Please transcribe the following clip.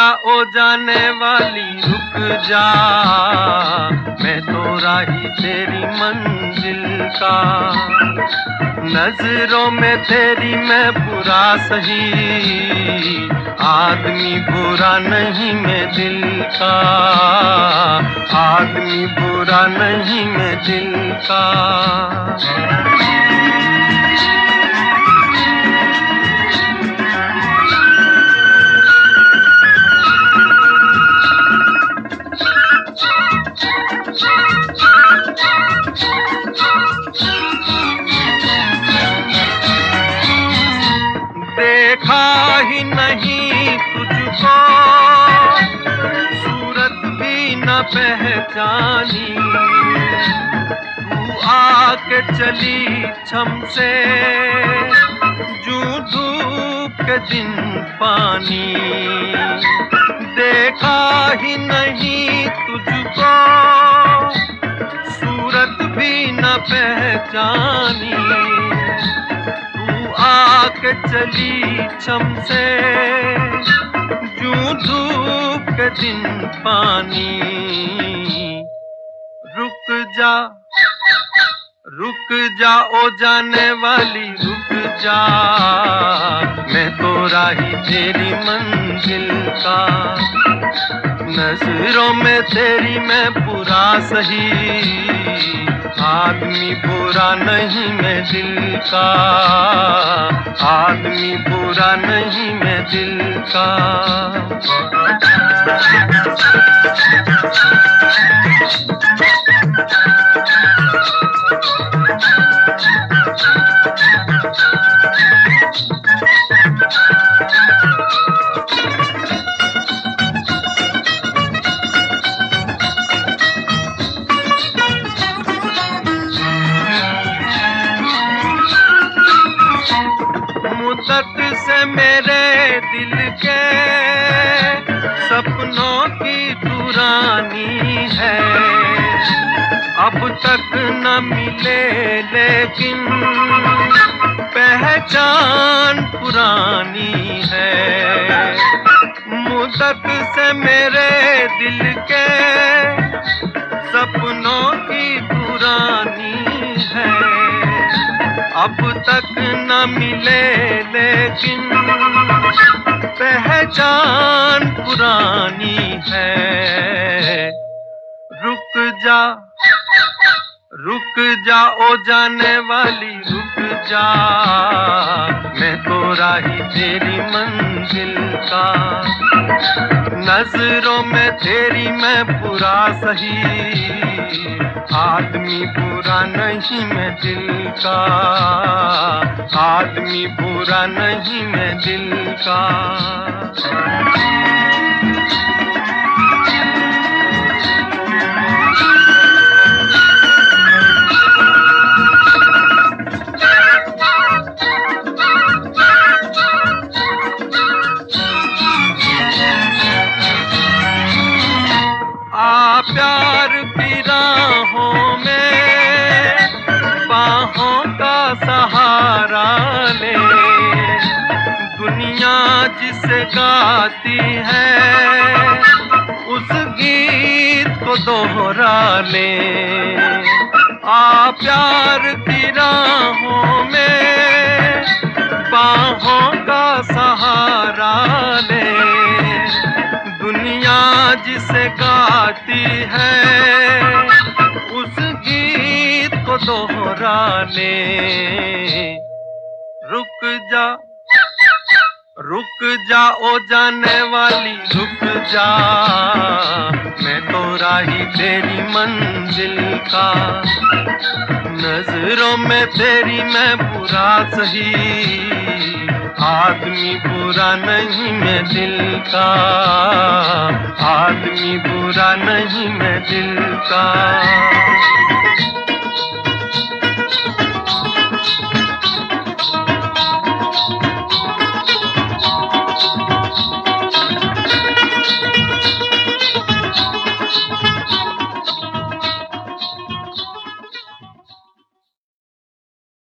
जा ओ जाने वाली रुक जा, मैं तो राही तेरी मंजिल का। नजरों में तेरी मैं बुरा सही, आदमी बुरा नहीं मैं दिल का, आदमी बुरा नहीं मैं दिल का। देखा ही नहीं तुझको, सूरत भी न पहचानी, तू आके चली छम से, जूं धूप के दिन पानी। देखा ही नहीं तुझको, सूरत भी न पहचानी, आके चली छम से, जूं धूप के दिन पानी। रुक जा ओ जाने वाली रुक जा, मैं तो राही तेरी मंजिल का। नजरों में तेरी मैं बुरा सही, आदमी बुरा नहीं मैं दिल का, आदमी बुरा नहीं मैं दिल का। मुद्दत से मेरे दिल के सपनों की दुरानी है, अब तक न मिले लेकिन पहचान पुरानी है। मुद्दत से मेरे दिल के सपनों की दुरानी है, अब तक न मिले लेकिन पहचान पुरानी है। रुक जा ओ जाने वाली रुक जा, मैं तो राही तेरी मंजिल का। नजरों में तेरी मैं बुरा सही, आदमी बुरा नहीं मैं दिल का, आदमी बुरा नहीं मैं दिल का। प्यार की राहों में बाहों का सहारा ले, दुनिया जिसे गाती है उस गीत को दोहरा ले। प्यार की राहों में बाहों का सहारा ले, दुनिया जिसे गाती है उस गीत को दोहरा ले। रुक जा ओ जाने वाली रुक जा, मैं तो राही तेरी मंजिल का। नजरों में तेरी मैं बुरा सही, आदमी बुरा नहीं मैं दिल का, आदमी बुरा नहीं मैं दिल का।